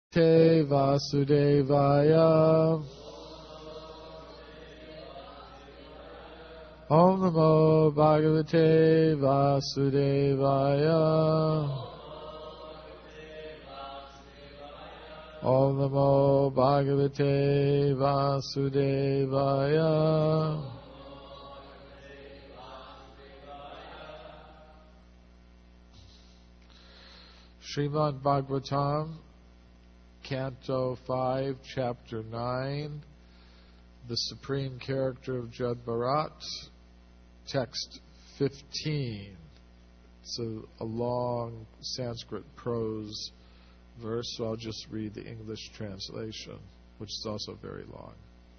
Te Vasudevaya. Om Namo Bhagavate Vasudevaya. Om Namo Bhagavate Vasudevaya. Srimad Bhagavatam, Canto 5, Chapter 9, the Supreme Character of Jad Bharat, Text 15. It's a long Sanskrit prose verse, so I'll just read the English translation, which is also very long.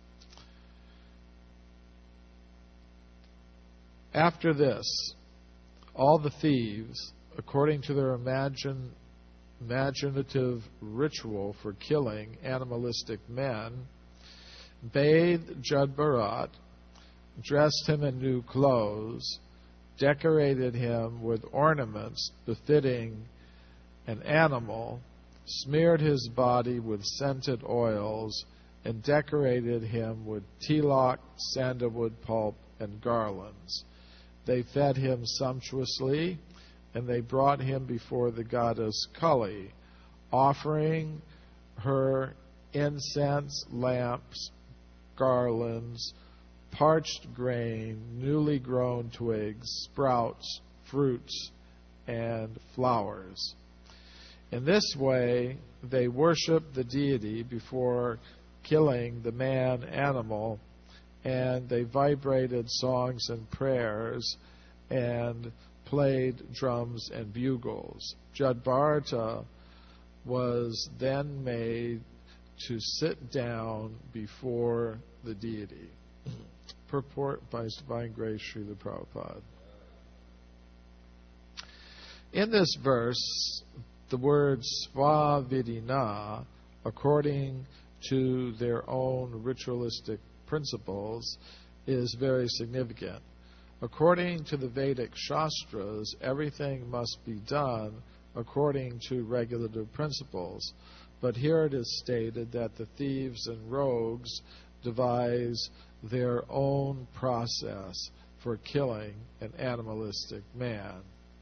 After this, all the thieves, according to their imaginative ritual for killing animalistic men, bathed Jad Bharat, dressed him in new clothes, decorated him with ornaments befitting an animal, smeared his body with scented oils, and decorated him with tilak, sandalwood pulp, and garlands. They fed him sumptuously, and they brought him before the goddess Kali, offering her incense, lamps, garlands, parched grain, newly grown twigs, sprouts, fruits, and flowers. In this way, they worshiped the deity before killing the man-animal, and they vibrated songs and prayers, and played drums and bugles. Jad Bharata was then made to sit down before the deity. Purport by His Divine Grace Srila Prabhupada. In this verse, the word svavidina, according to their own ritualistic principles, is very significant. According to the Vedic Shastras, everything must be done according to regulative principles. But here it is stated that the thieves and rogues devise their own process for killing an animalistic man.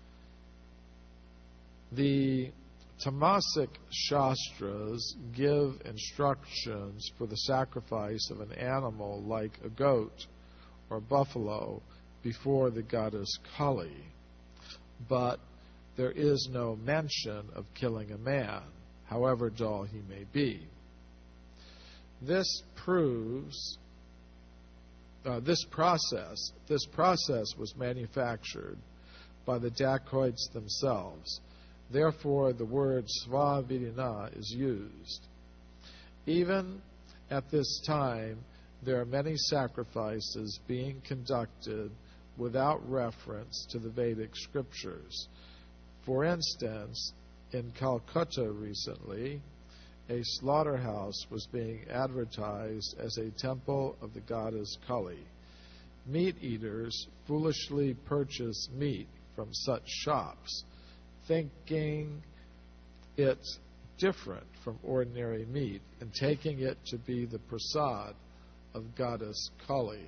The Tamasic Shastras give instructions for the sacrifice of an animal like a goat or buffalo before the goddess Kali, but there is no mention of killing a man, however dull he may be. This proves this process was manufactured by the dacoits themselves. Therefore, the word svavidina is used. Even at this time, there are many sacrifices being conducted without reference to the Vedic scriptures. For instance, in Calcutta recently, a slaughterhouse was being advertised as a temple of the goddess Kali. Meat eaters foolishly purchase meat from such shops, thinking it different from ordinary meat and taking it to be the prasad of goddess Kali.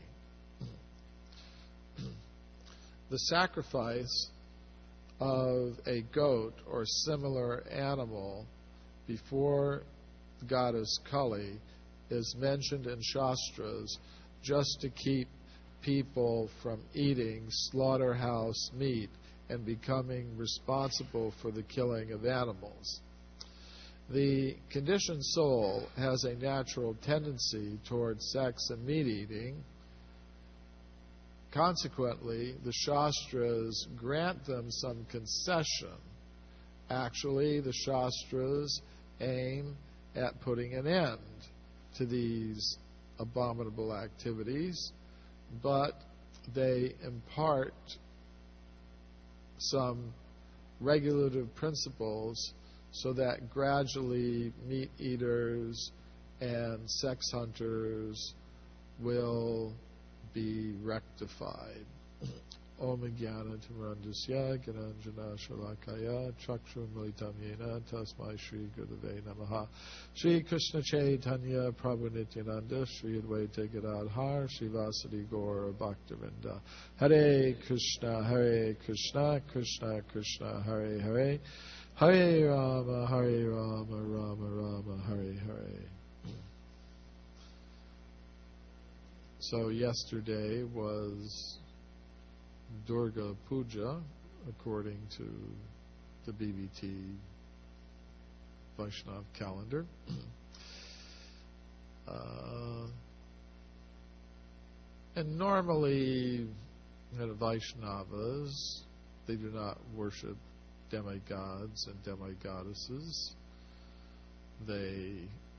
The sacrifice of a goat or similar animal before goddess Kali is mentioned in Shastras just to keep people from eating slaughterhouse meat and becoming responsible for the killing of animals. The conditioned soul has a natural tendency towards sex and meat eating. Consequently, the Shastras grant them some concession. Actually, the Shastras aim at putting an end to these abominable activities, but they impart some regulative principles so that gradually meat eaters and sex hunters will be rectified. Om Jnana Timrandasya Gyananjana Shalakaya Chakshur Militam Yena Tasmai Shri Gurave Namaha. Shri Krishna Chaitanya Prabhu Nityananda Shri Advaita Gadadhar Shri Vasadi Gaura Bhaktivinoda. Hare Krishna Krishna Krishna Hare Hare, Hare Rama Rama Rama Hare Hare. So yesterday was Durga Puja, according to the BBT Vaishnav calendar. And normally, Vaishnavas, they do not worship demigods and demigoddesses. They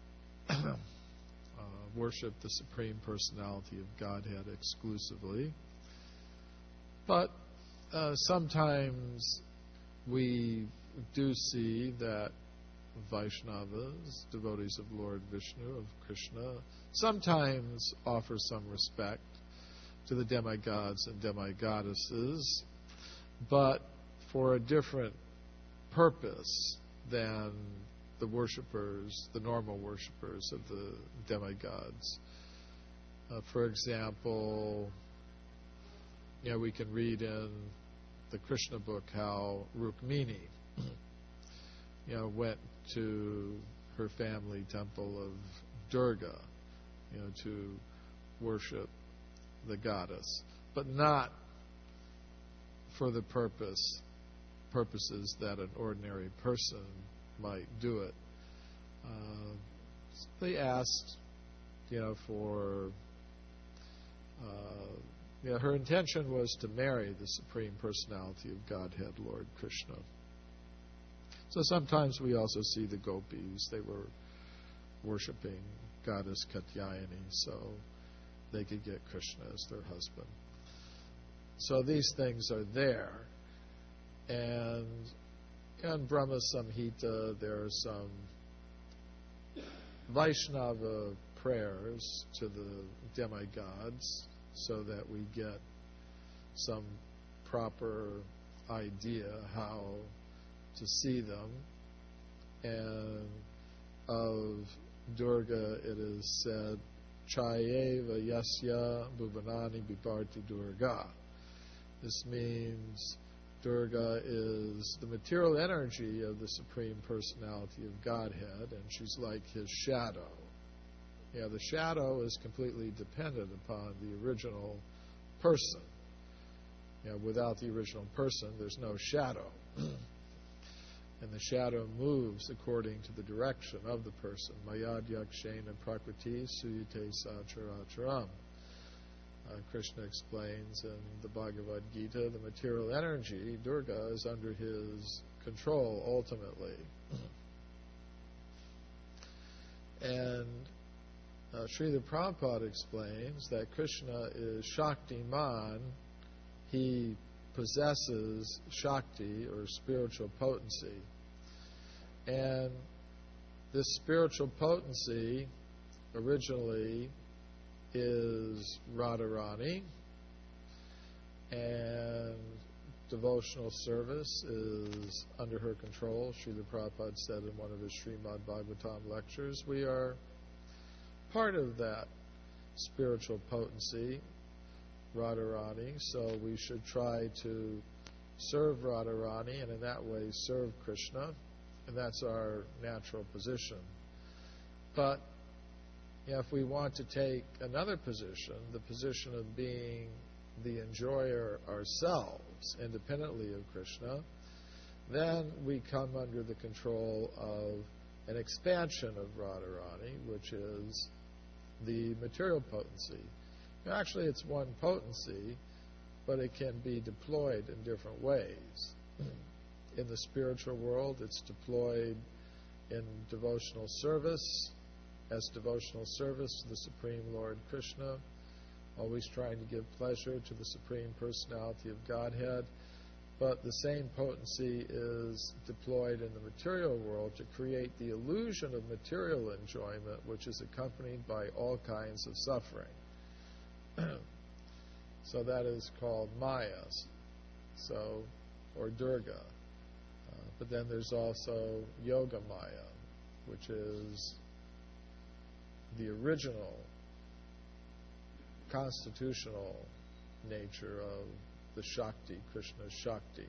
worship the Supreme Personality of Godhead exclusively. But sometimes we do see that Vaishnavas, devotees of Lord Vishnu, of Krishna, sometimes offer some respect to the demigods and demigoddesses, but for a different purpose than the worshippers, the normal worshippers of the demigods. For example, we can read in the Krishna book how Rukmini, went to her family temple of Durga, to worship the goddess, but not for the purposes that an ordinary person might do it. They asked, for her intention was to marry the Supreme Personality of Godhead, Lord Krishna. So sometimes we also see the gopis. They were worshiping goddess Katyayani, so they could get Krishna as their husband. So these things are there. And in Brahma Samhita, there are some Vaishnava prayers to the demigods so that we get some proper idea how to see them. And of Durga it is said, Chayeva Yasya Bhuvanani Bibharti Durga. This means Durga is the material energy of the Supreme Personality of Godhead, and she's like his shadow. The shadow is completely dependent upon the original person. Without the original person, there's no shadow. And the shadow moves according to the direction of the person. Mayad yakshena prakriti suyate sacharacharam. Krishna explains in the Bhagavad Gita, the material energy, Durga, is under his control ultimately. And Srila Prabhupada explains that Krishna is Shaktiman. He possesses Shakti, or spiritual potency. And this spiritual potency originally is Radharani, and devotional service is under her control. Srila Prabhupada said in one of his Srimad Bhagavatam lectures, we are part of that spiritual potency, Radharani, so we should try to serve Radharani and in that way serve Krishna, and that's our natural position. But if we want to take another position, the position of being the enjoyer ourselves, independently of Krishna, then we come under the control of an expansion of Radharani, which is the material potency. Actually, it's one potency, but it can be deployed in different ways. In the spiritual world, it's deployed in devotional service, as devotional service to the Supreme Lord Krishna, always trying to give pleasure to the Supreme Personality of Godhead. But the same potency is deployed in the material world to create the illusion of material enjoyment, which is accompanied by all kinds of suffering. So that is called Maya, so, or Durga. But then there's also Yoga Maya, which is the original constitutional nature of the Shakti, Krishna's Shakti.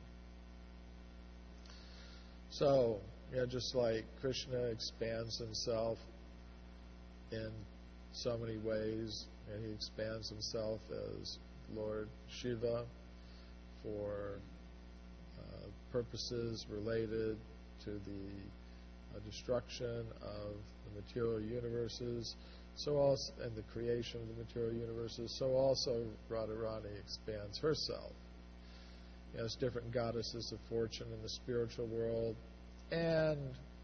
So, just like Krishna expands himself in so many ways, and he expands himself as Lord Shiva for purposes related to the destruction of the material universes, so also, and the creation of the material universes, so also Radharani expands herself as different goddesses of fortune in the spiritual world. And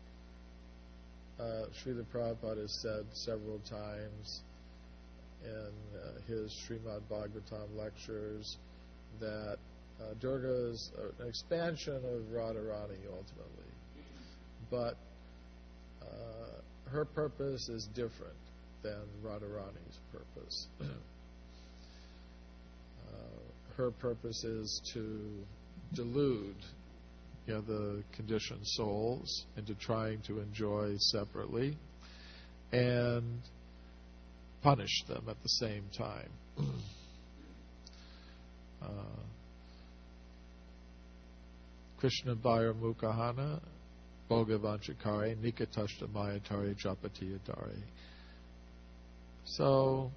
Srila Prabhupada has said several times in his Srimad Bhagavatam lectures that Durga is an expansion of Radharani ultimately, but her purpose is different than Radharani's purpose. Her purpose is to delude the conditioned souls into trying to enjoy separately and punish them at the same time. Krishna Bhayar Mukahana Bhogavanchakare Nikatashta Mayatari Japatiyadare. So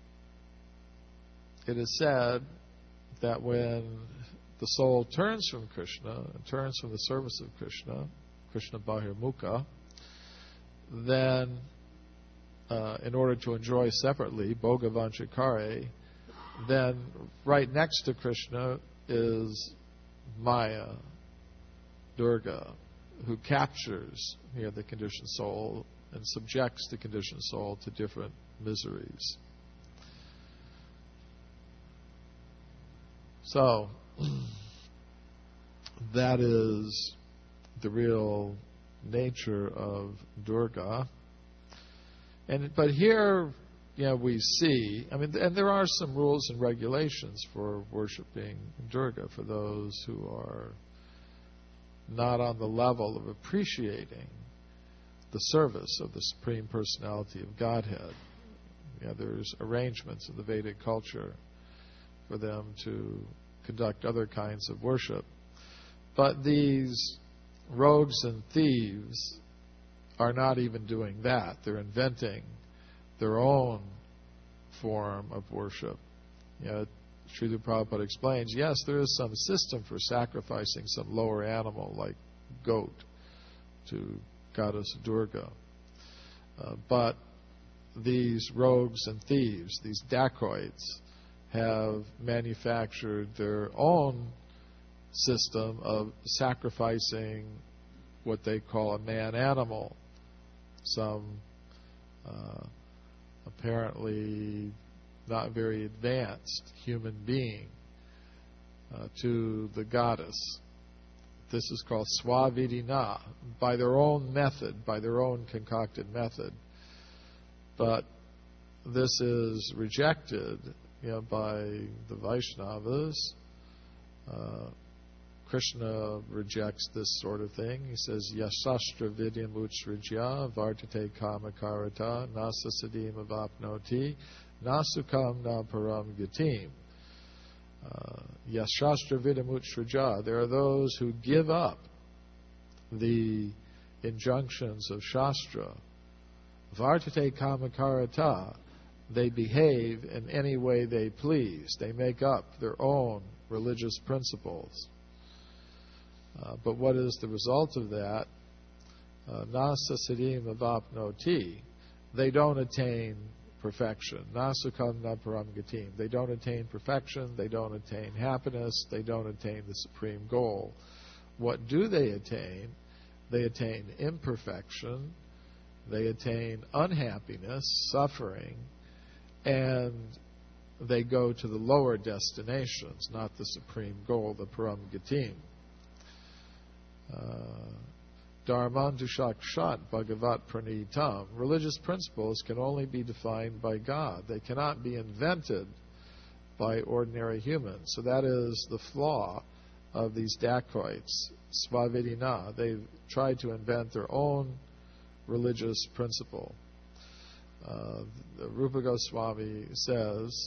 it is said that when the soul turns from Krishna, turns from the service of Krishna, Krishna Bhayar Mukha, then in order to enjoy separately Bhogavanchakare, then right next to Krishna is Maya, Durga, who captures the conditioned soul and subjects the conditioned soul to different miseries. So that is the real nature of Durga. But here, we see, and there are some rules and regulations for worshiping Durga for those who are not on the level of appreciating the service of the Supreme Personality of Godhead. There's arrangements in the Vedic culture for them to conduct other kinds of worship. But these rogues and thieves are not even doing that. They're inventing their own form of worship. Srila Prabhupada explains, yes, there is some system for sacrificing some lower animal like goat to Goddess Durga. But these rogues and thieves, these dacoits, have manufactured their own system of sacrificing what they call a man-animal, some apparently not very advanced human being to the goddess. This is called swavidina, by their own method, by their own concocted method. But this is rejected by the Vaishnavas. Krishna rejects this sort of thing. He says, Yasastra vidyam utsrijya vartate kamakarata nasa sadim avapnoti nasukam na param gatim. Yasastra vidyam utsrijya. There are those who give up the injunctions of Shastra. Vartate kamakarata. They behave in any way they please. They make up their own religious principles. But what is the result of that? Nasa siddhim avapnoti. They don't attain perfection. Nasukam na param gatim. They don't attain perfection. They don't attain happiness. They don't attain the supreme goal. What do they attain? They attain imperfection. They attain unhappiness, suffering, and they go to the lower destinations, not the supreme goal, the param gatim. Dharmantu shakshat bhagavat pranitam. Religious principles can only be defined by God. They cannot be invented by ordinary humans. So that is the flaw of these dacoits, Svavidina. They've tried to invent their own religious principle. The Rupa Goswami says,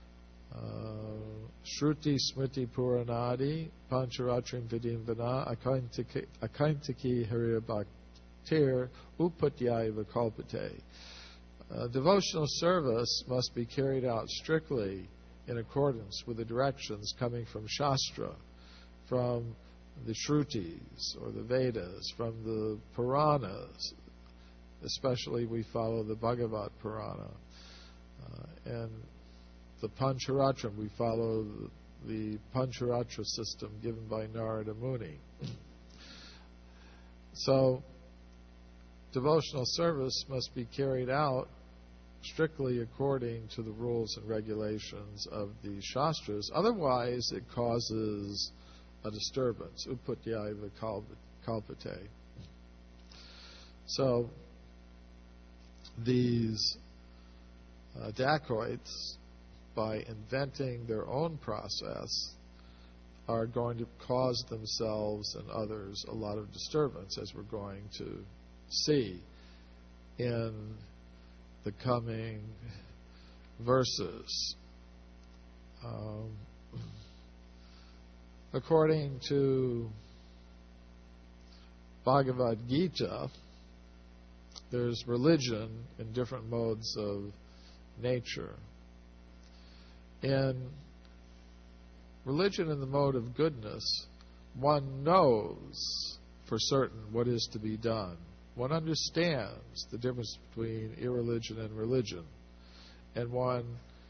Shruti Smriti Puranadi Pancharatrim Vidim Vana Akaintaki Haribhaktir Upatyaiva Kalpate. Devotional service must be carried out strictly in accordance with the directions coming from Shastra, from the Shrutis or the Vedas, from the Puranas. Especially we follow the Bhagavat Purana. And the Pancharatram, we follow the Pancharatra system given by Narada Muni. So, devotional service must be carried out strictly according to the rules and regulations of the Shastras. Otherwise, it causes a disturbance. Upatyaiva kalpate. So, these dacoits, by inventing their own process, are going to cause themselves and others a lot of disturbance, as we're going to see in the coming verses. According to Bhagavad Gita, there's religion in different modes of nature. In religion in the mode of goodness, one knows for certain what is to be done. One understands the difference between irreligion and religion. And one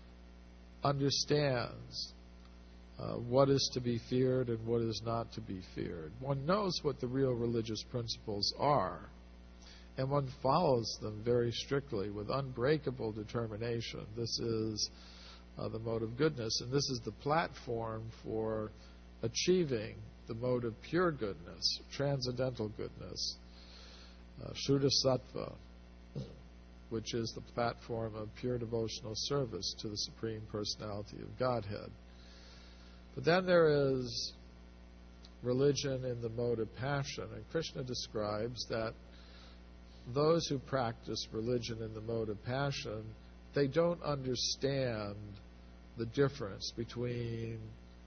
understands what is to be feared and what is not to be feared. One knows what the real religious principles are. And one follows them very strictly with unbreakable determination. This is the mode of goodness, and this is the platform for achieving the mode of pure goodness, transcendental goodness, Shuddha Sattva, which is the platform of pure devotional service to the Supreme Personality of Godhead. But then there is religion in the mode of passion, and Krishna describes that those who practice religion in the mode of passion, they don't understand the difference between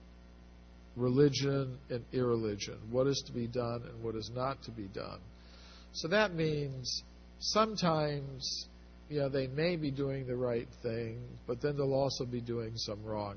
religion and irreligion, what is to be done and what is not to be done. So that means sometimes, they may be doing the right thing, but then they'll also be doing some wrong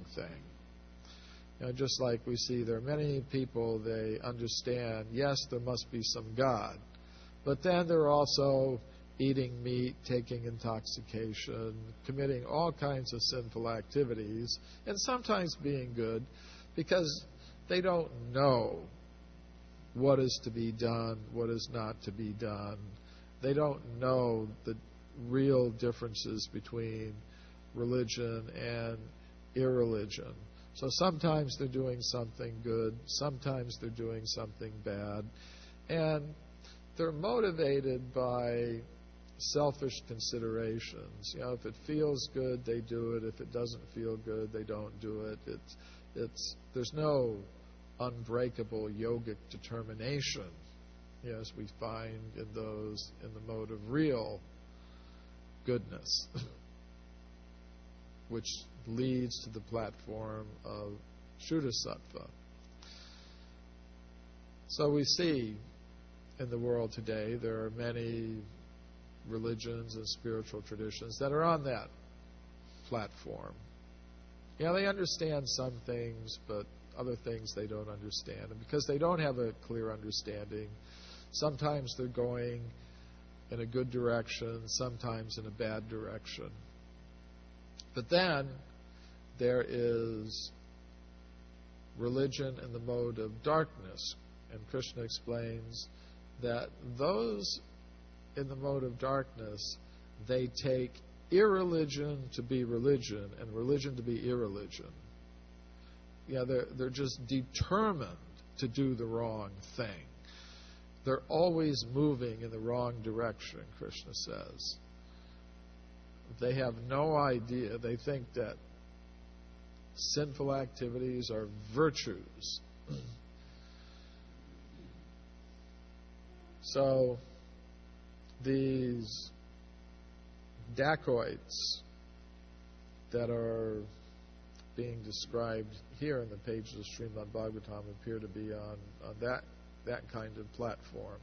thing. Just like we see there are many people, they understand, yes, there must be some God, but then they're also eating meat, taking intoxication, committing all kinds of sinful activities, and sometimes being good because they don't know what is to be done, what is not to be done. They don't know the real differences between religion and irreligion. So sometimes they're doing something good, sometimes they're doing something bad, and they're motivated by selfish considerations. If it feels good, they do it. If it doesn't feel good, they don't do it. There's no unbreakable yogic determination, as we find in the mode of real goodness, which leads to the platform of Shuddha Sattva. So we see in the world today there are many religions and spiritual traditions that are on that platform. They understand some things, but other things they don't understand. And because they don't have a clear understanding, sometimes they're going in a good direction, sometimes in a bad direction. But then there is religion in the mode of darkness. And Krishna explains that those in the mode of darkness, they take irreligion to be religion and religion to be irreligion. They're just determined to do the wrong thing. They're always moving in the wrong direction, Krishna says. They have no idea. They think that sinful activities are virtues. So these dacoits that are being described here in the pages of Srimad Bhagavatam appear to be on that kind of platform.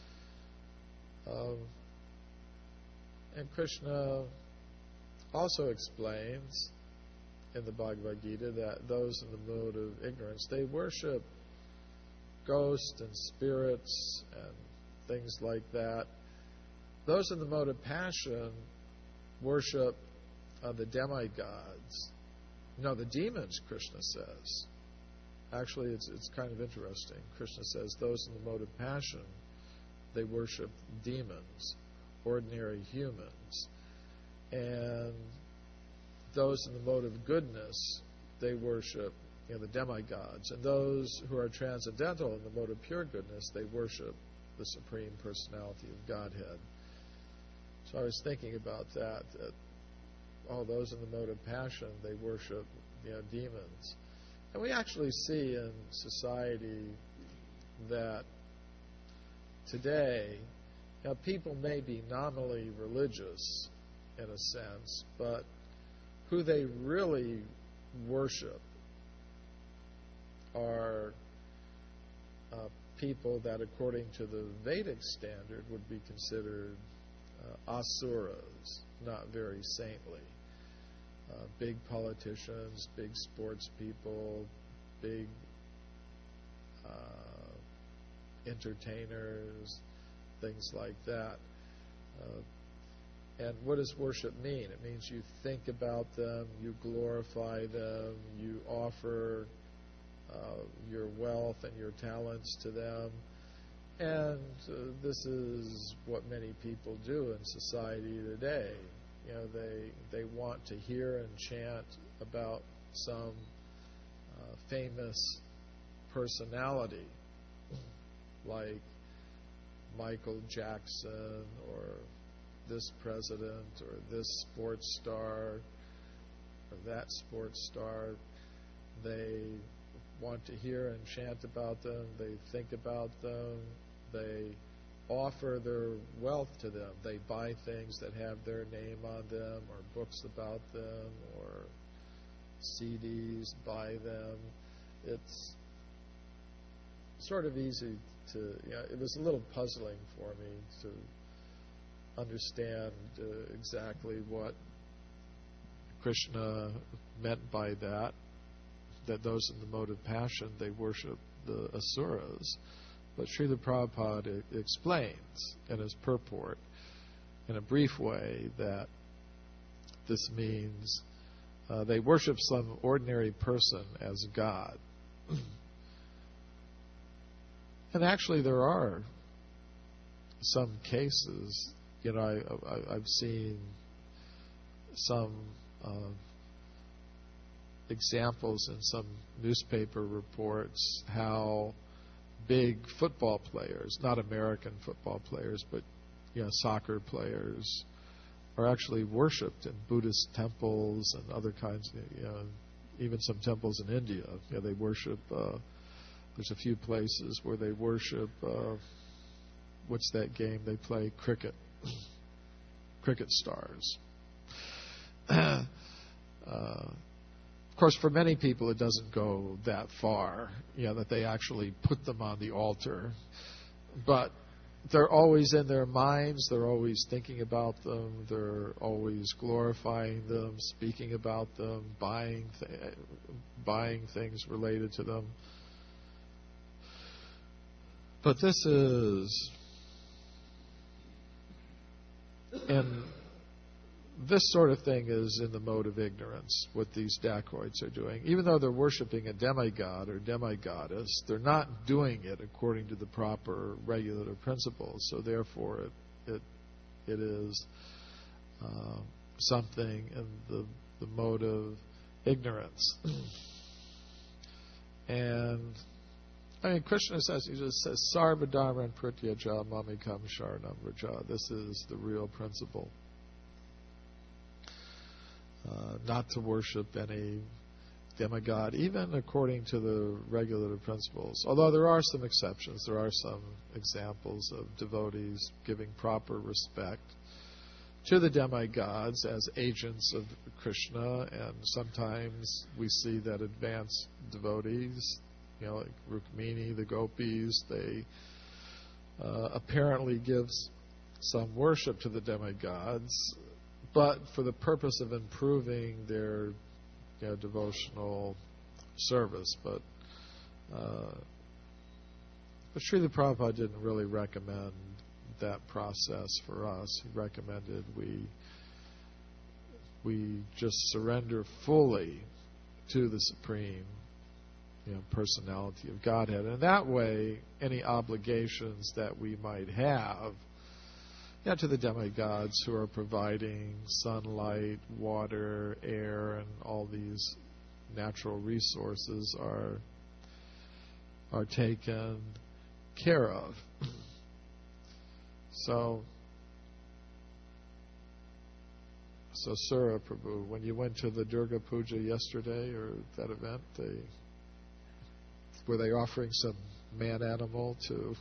And Krishna also explains in the Bhagavad Gita that those in the mode of ignorance, they worship ghosts and spirits and things like that. Those in the mode of passion worship the demigods. No, the demons, Krishna says. Actually, it's kind of interesting. Krishna says those in the mode of passion, they worship demons, ordinary humans. And those in the mode of goodness, they worship the demigods. And those who are transcendental in the mode of pure goodness, they worship the Supreme Personality of Godhead. So I was thinking about that all those in the mode of passion, they worship demons. And we actually see in society that today, people may be nominally religious in a sense, but who they really worship are people that, according to the Vedic standard, would be considered asuras, not very saintly. Big politicians, big sports people, big entertainers, things like that. And what does worship mean? It means you think about them, you glorify them, you offer your wealth and your talents to them. And this is what many people do in society today. They want to hear and chant about some famous personality like Michael Jackson or this president or this sports star or that sports star. They want to hear and chant about them. They think about them. They offer their wealth to them. They buy things that have their name on them, or books about them, or CDs, buy them. It's sort of easy to, it was a little puzzling for me to understand exactly what Krishna meant by that those in the mode of passion, they worship the asuras. But Srila Prabhupada explains in his purport, in a brief way, that this means they worship some ordinary person as God. And actually there are some cases, I've seen some examples in some newspaper reports how big football players, not American football players, but soccer players, are actually worshipped in Buddhist temples and other kinds, even some temples in India. They worship. There's a few places where they worship. What's that game they play? Cricket. Cricket stars. Of course, for many people, it doesn't go that far, that they actually put them on the altar. But they're always in their minds. They're always thinking about them. They're always glorifying them, speaking about them, buying things related to them. But this is, and this sort of thing is in the mode of ignorance, what these dacoits are doing. Even though they're worshiping a demigod or demigoddess, they're not doing it according to the proper regulative principles. So therefore, it is something in the mode of ignorance. And Krishna says, he just says, Sarva Dharman Prityaja Mamikam Sharanam Vraja. This is the real principle. Not to worship any demigod, even according to the regulative principles. Although there are some exceptions, there are some examples of devotees giving proper respect to the demigods as agents of Krishna, and sometimes we see that advanced devotees, like Rukmini, the gopis, they apparently give some worship to the demigods, but for the purpose of improving their devotional service. But Srila Prabhupada didn't really recommend that process for us. He recommended we just surrender fully to the Supreme Personality of Godhead. And that way, any obligations that we might have to the demigods who are providing sunlight, water, air, and all these natural resources are taken care of. So Sura Prabhu, when you went to the Durga Puja yesterday, or that event, were they offering some man animal to?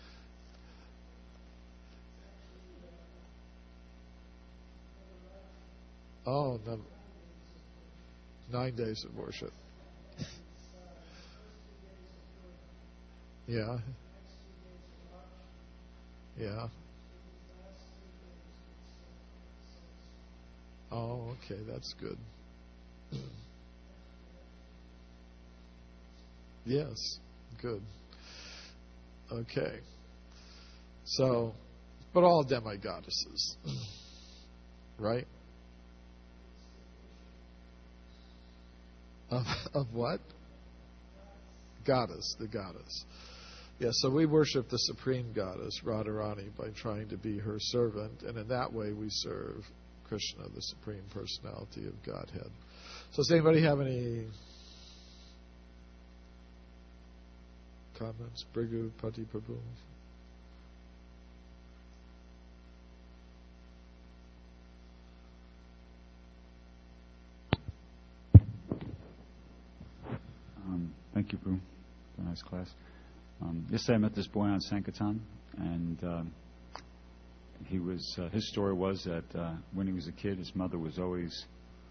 Oh, no, 9 days of worship. Yeah. Yeah. Oh, okay, that's good. Yes, good. Okay. So, but all demigoddesses, right? Of what? Goddess, the goddess. Yeah, so we worship the supreme goddess, Radharani, by trying to be her servant, and in that way we serve Krishna, the Supreme Personality of Godhead. So does anybody have any comments? Brigu Pati Prabhu? Thank you, Prabhu. Very nice class. Yesterday I met this boy on Sankirtan, and he was. His story was that when he was a kid, his mother was always,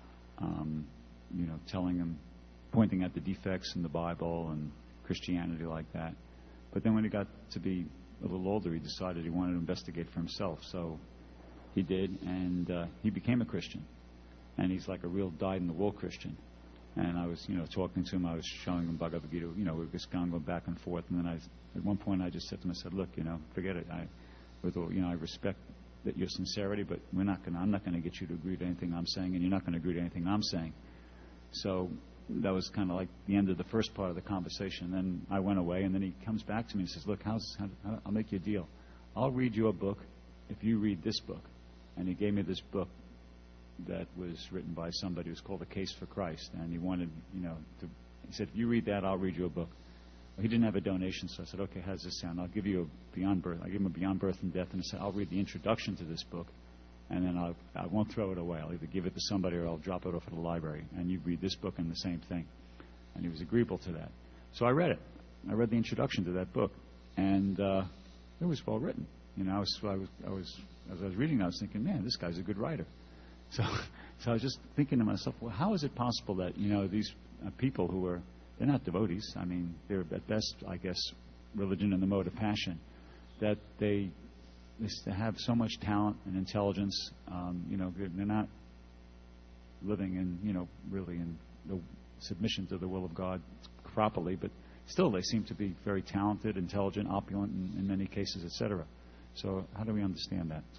telling him, pointing at the defects in the Bible and Christianity like that. But then when he got to be a little older, he decided he wanted to investigate for himself. So he did, and he became a Christian. And he's like a real dyed-in-the-wool Christian. And I was, talking to him. I was showing him Bhagavad Gita. We were just going back and forth. And then at one point, I just said to him, I said, "Look, forget it. I respect that your sincerity, but I'm not going to get you to agree to anything I'm saying, and you're not going to agree to anything I'm saying." So that was kind of like the end of the first part of the conversation. Then I went away, and then he comes back to me and says, "Look, I'll make you a deal. I'll read your book if you read this book." And he gave me this book that was written by somebody who's called A Case for Christ, and he wanted, he said, "If you read that, I'll read you a book." Well, he didn't have a donation, so I said, "Okay, how does this sound? I'll give you a Beyond Birth." I gave him a Beyond Birth and Death, and I said, "I'll read the introduction to this book, and then I won't throw it away. I'll either give it to somebody or I'll drop it off at the library, and you read this book and the same thing." And he was agreeable to that. So I read it. I read the introduction to that book, and it was well written. As I was reading it, I was thinking, man, this guy's a good writer. So I was just thinking to myself, well, how is it possible that, these people who they're not devotees. I mean, they're at best, I guess, religion in the mode of passion, that they have so much talent and intelligence. They're not living in, really in the submission to the will of God properly, but still they seem to be very talented, intelligent, opulent in many cases, etc. So how do we understand that?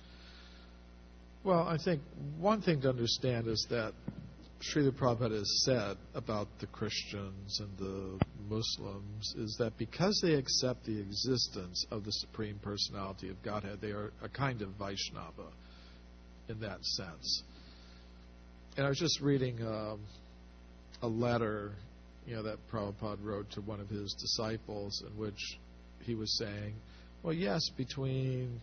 Well, I think one thing to understand is that Srila Prabhupada has said about the Christians and the Muslims is that because they accept the existence of the Supreme Personality of Godhead, they are a kind of Vaishnava in that sense. And I was just reading a letter, that Prabhupada wrote to one of his disciples, in which he was saying, well, yes, between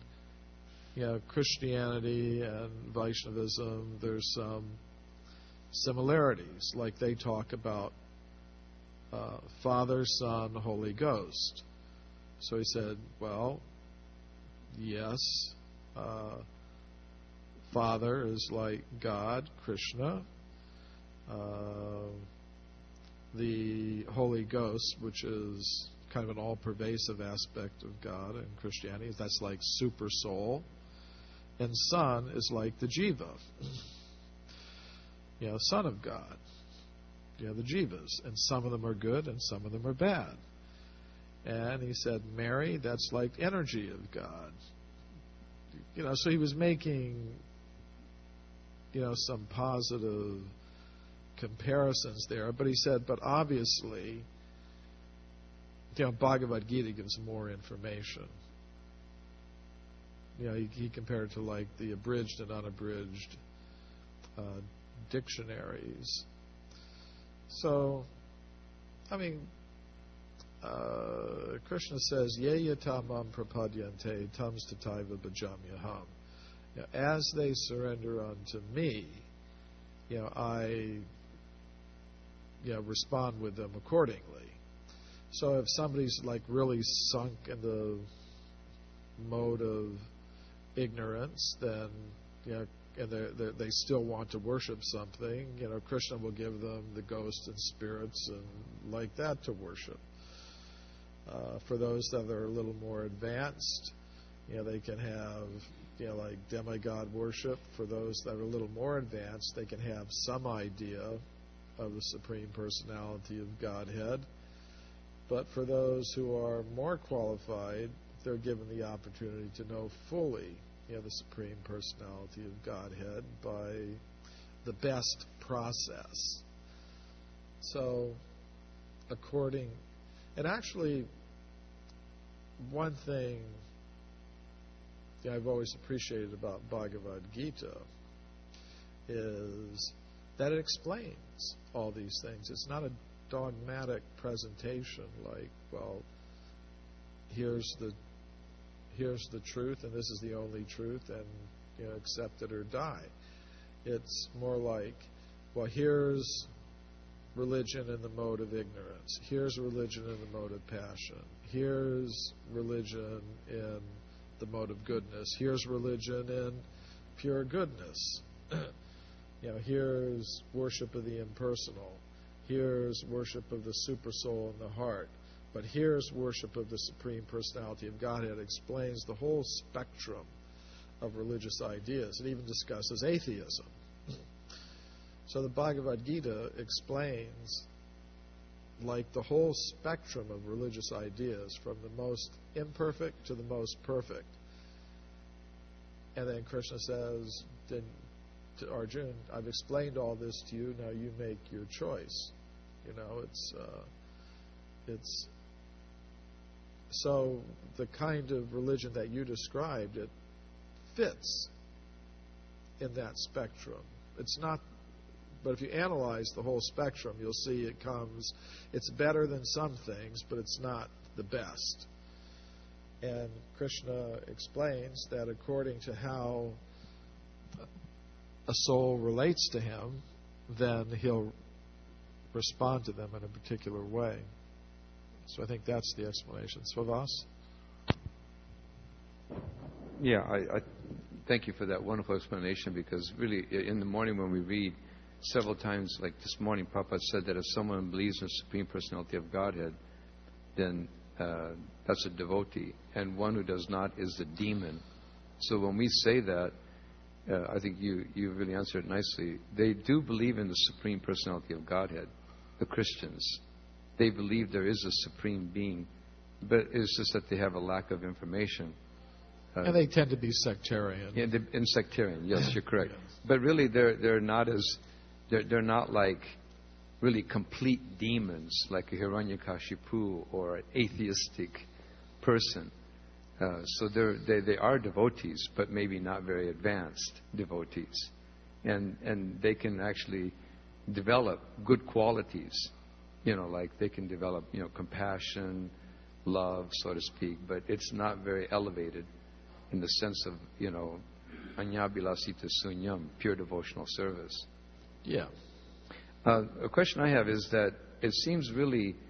Christianity and Vaishnavism, there's some similarities. Like they talk about Father, Son, Holy Ghost. So he said, well, yes, Father is like God, Krishna. The Holy Ghost, which is kind of an all-pervasive aspect of God in Christianity, that's like super soul. And Son is like the Jiva, Son of God. The Jivas, and some of them are good and some of them are bad. And he said, Mary, that's like energy of God. So he was making, some positive comparisons there. But he said, but obviously, Bhagavad Gita gives more information. He compared it to like the abridged and unabridged dictionaries. So, Krishna says, Ye yatamam prapadyante tams tataiva bhajamyaham. As they surrender unto me, I respond with them accordingly. So if somebody's like really sunk in the mode of ignorance, then and they still want to worship something, Krishna will give them the ghosts and spirits and like that to worship. For those that are a little more advanced, they can have, like demigod worship. For those that are a little more advanced, they can have some idea of the Supreme Personality of Godhead. But for those who are more qualified, they're given the opportunity to know fully the Supreme Personality of Godhead by the best process. So, and actually, one thing I've always appreciated about Bhagavad Gita is that it explains all these things. It's not a dogmatic presentation like, well, here's the truth and this is the only truth and accept it or die. It's more like, well, here's religion in the mode of ignorance. Here's religion in the mode of passion. Here's religion in the mode of goodness. Here's religion in pure goodness. Here's worship of the impersonal. Here's worship of the super soul in the heart. But here's worship of the Supreme Personality of Godhead. It explains the whole spectrum of religious ideas. It even discusses atheism. So the Bhagavad Gita explains like the whole spectrum of religious ideas, from the most imperfect to the most perfect. And then Krishna says to Arjuna, I've explained all this to you, now you make your choice. It's so the kind of religion that you described, it fits in that spectrum. It's not, but if you analyze the whole spectrum, you'll see it's better than some things, but it's not the best. And Krishna explains that according to how a soul relates to him, then he'll respond to them in a particular way. So I think that's the explanation. Svavas? Yeah, I thank you for that wonderful explanation, because really in the morning when we read several times, like this morning, Prabhupada said that if someone believes in the Supreme Personality of Godhead, then that's a devotee. And one who does not is a demon. So when we say that, I think you really answered it nicely. They do believe in the Supreme Personality of Godhead, the Christians. They believe there is a Supreme Being, but it's just that they have a lack of information. And they tend to be sectarian. Yeah, and sectarian, yes, you're correct. Yes. But really, they're not like really complete demons like a Hiranyakashipu or an atheistic person. So they are devotees, but maybe not very advanced devotees, and they can actually develop good qualities. Like they can develop compassion, love, so to speak, but it's not very elevated in the sense of anyabilasita sunyam, pure devotional service. Yeah. A question I have is that it seems really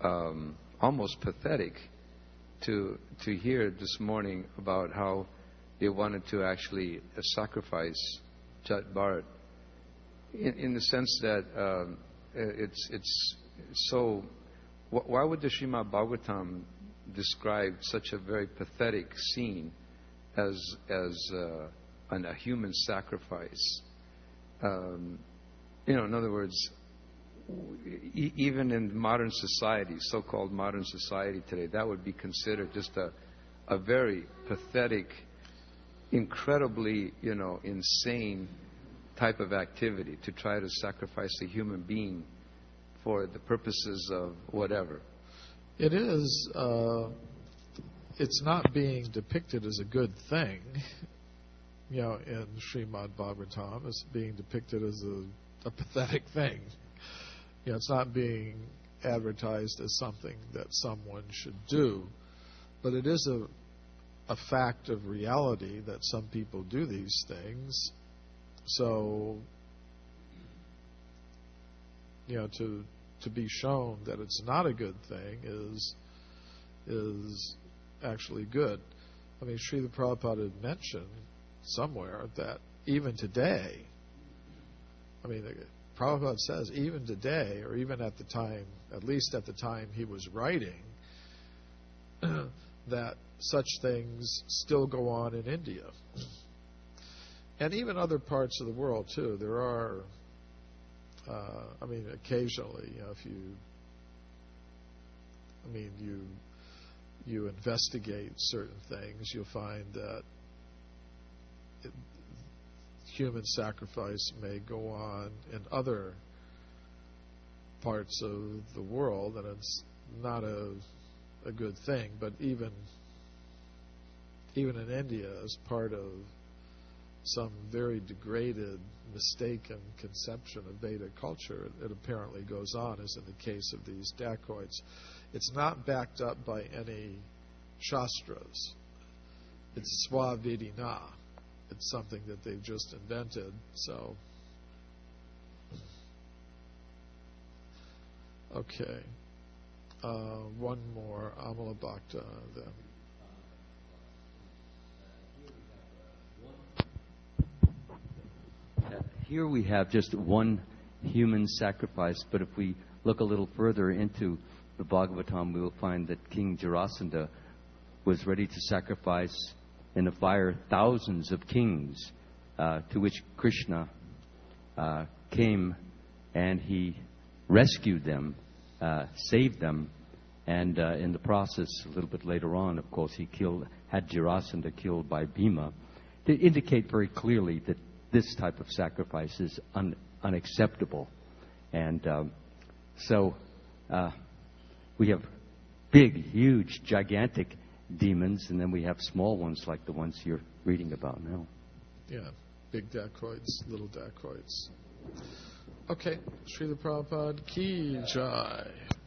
almost pathetic to hear this morning about how they wanted to actually sacrifice Jat Bharat, in the sense that it's so. Why would the Srimad Bhagavatam describe such a very pathetic scene as a human sacrifice? In other words, even in modern society, so-called modern society today, that would be considered just a very pathetic, incredibly, insane type of activity to try to sacrifice a human being for the purposes of whatever. It is. It's not being depicted as a good thing, in Srimad Bhagavatam. It's being depicted as a pathetic thing. It's not being advertised as something that someone should do, but it is a fact of reality that some people do these things. So, to be shown that it's not a good thing is actually good. I mean, Srila Prabhupada had mentioned somewhere that even today, Prabhupada says even today, or even at the time, at least at the time he was writing, that such things still go on in India. And even other parts of the world, too. There are, occasionally, if you investigate certain things, you'll find that human sacrifice may go on in other parts of the world, and it's not a good thing. But even in India, as part of some very degraded, mistaken conception of Vedic culture, it apparently goes on, as in the case of these dacoits. It's not backed up by any shastras. It's swavidina. It's something that they've just invented. So, okay. One more, Amala Bhakta, then. Here we have just one human sacrifice, but if we look a little further into the Bhagavatam, we will find that King Jarasandha was ready to sacrifice in the fire thousands of kings, to which Krishna came and he rescued them, saved them, and in the process, a little bit later on, of course, he had Jarasandha killed by Bhima, to indicate very clearly that this type of sacrifice is unacceptable. And so we have big, huge, gigantic demons, and then we have small ones like the ones you're reading about now. Yeah, big dacoits, little dacoits. Okay, Srila Prabhupada Ki Jai.